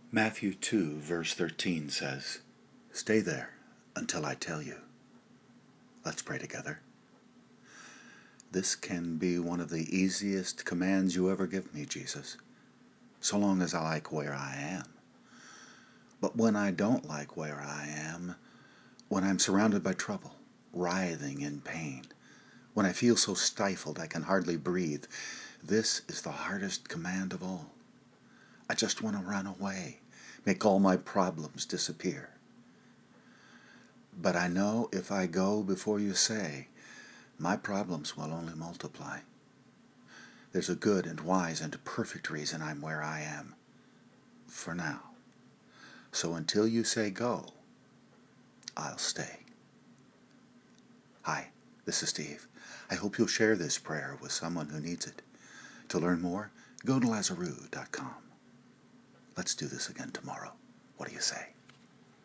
Matthew 2, verse 13 says, "Stay there until I tell you." Let's pray together. This can be one of the easiest commands you ever give me, Jesus, so long as I like where I am. But when I don't like where I am, when I'm surrounded by trouble, writhing in pain, when I feel so stifled I can hardly breathe, this is the hardest command of all. I just want to run away, make all my problems disappear. But I know if I go before you say, my problems will only multiply. There's a good and wise and perfect reason I'm where I am, for now. So until you say go, I'll stay. Hi, this is Steve. I hope you'll share this prayer with someone who needs it. To learn more, go to Lazaroo.com. Let's do this again tomorrow. What do you say?